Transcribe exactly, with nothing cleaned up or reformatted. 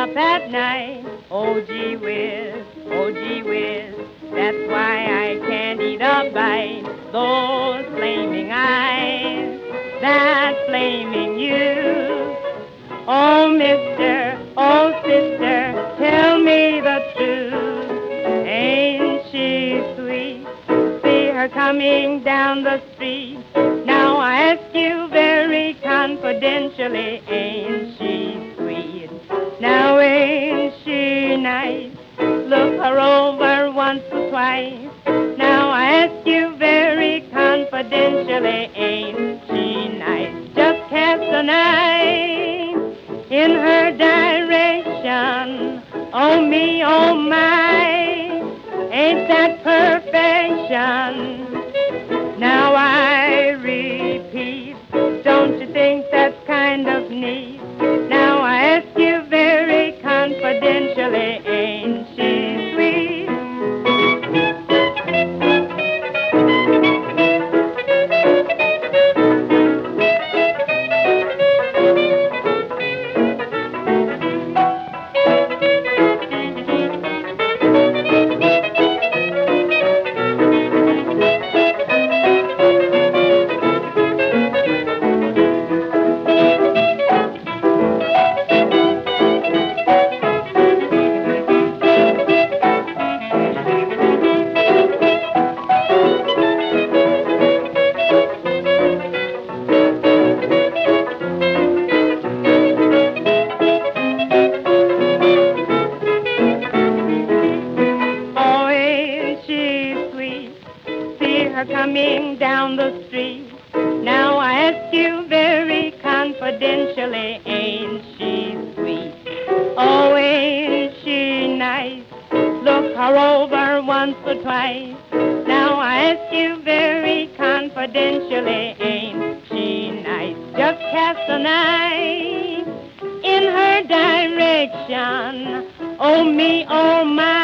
up at night. Oh, gee whiz, oh, gee whiz. That's why I can't eat a bite. Those flaming eyes, that flaming you. Oh, mister, oh, sister, tell me the truth. Ain't she sweet? See her coming down the street. Now I ask you very confidentially, ain't she sweet? Now ain't she nice? Look her over once or twice. Now I ask you very confidentially, ain't she nice? Just cast an eye in her direction. Oh me, oh my, ain't that perfection? Now I repeat, don't you think that's kind of neat? Now I ask you very confidentially, ain't she sweet? Oh, ain't she sweet? See her coming down the street. Now I ask you very confidentially, ain't she sweet? Oh, ain't she nice? Look her over once or twice. Now I ask you very confidentially, ain't she nice? Just cast an eye in her direction. Oh me, oh my.